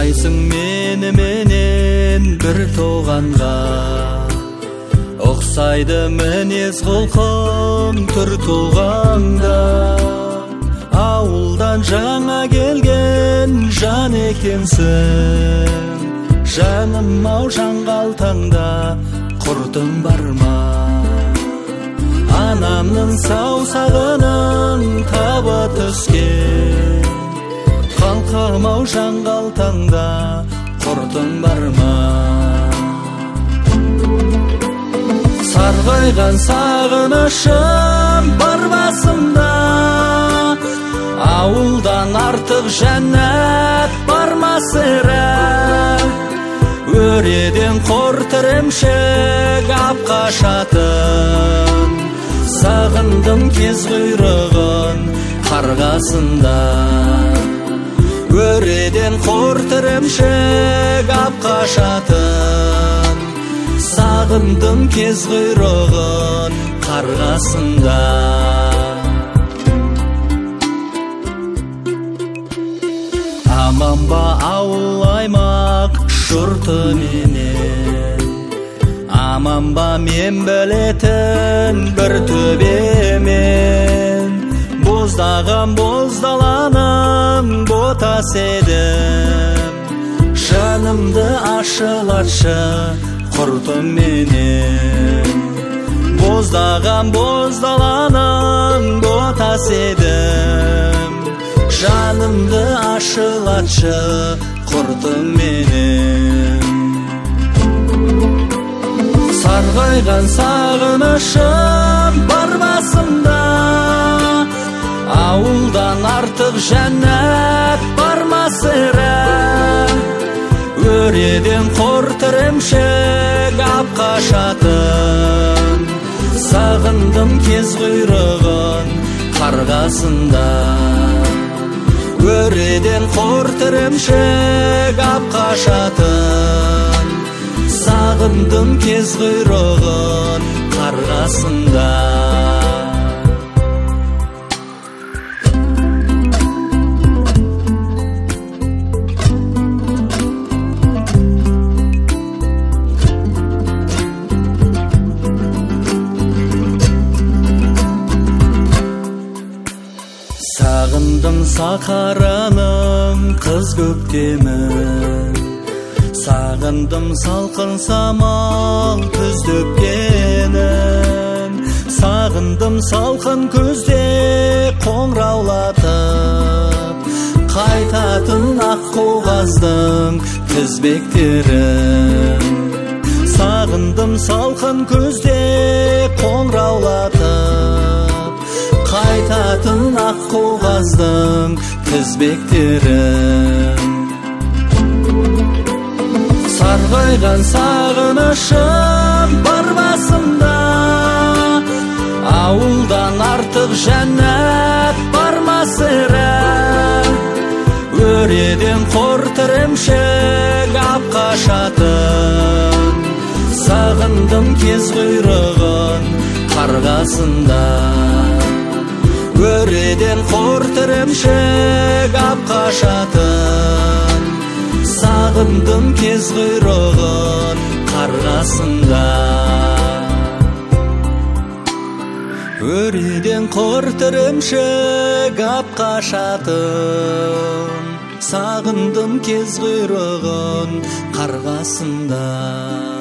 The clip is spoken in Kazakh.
Кайсың менен бір туғанға, Оқсайды мінез құлқым түр туғанда. Ауылдан жаңа келген жан екенсің, жаным-ау жаңғалтаңда құртың бар ма? Анамның саусағының табы түскен, қалқам-ау жаңғалтаңда құртың бар ма? Сарғайған сағынышым бар басымда, ауылдан артық жәннат бар ма сірә? Өреден қорт ірімшік ап қашатын, сағындым кез құйрығын қарғасында. Өреден қорт ірімшік ап қашатын, сағындым кез құйрығын қарғасында. Аман ба ауыл аймақ жұрты менен, аман ба мен білетін бір төбемен? Боздаған боздаланың ботас едім, жанымды ашылатшы құртым менен. Боздаған боздаланың ботас едім, жанымды ашылатшы құртым менен. Сарғайған сағынышым бар басымда, ауылдан артық жәннат бар ма сірә? Өреден қорт ірімшік ап қашатын, сағындым кез құйрығын қарғасында. Өреден қорт ірімшік ап қашатын, сағындым кез құйрығын қарғасында. Сағындым сахараның қыз көктемін, сағындым салқын самал күз өпкенін. Сағындым салқын күзде қоңыраулатып, қайтатын ақ қағаздың тізбектерін. Сағындым салқын күзде қоңыраулатып, қайтатын ақ қағаздың тізбектерін. Сарғайған сағынышым бар басымда, ауылдан артық жәннат бар ма сірә? Өреден қорт ірімшік ап қашатын, сағындым кез құйрығын қарғасында. Өреден қорт ірімшік ап қашатын, сағындым кез құйрығын қарғасында. Өреден қорт ірімшік ап қашатын, сағындым кез құйрығын қарғасында.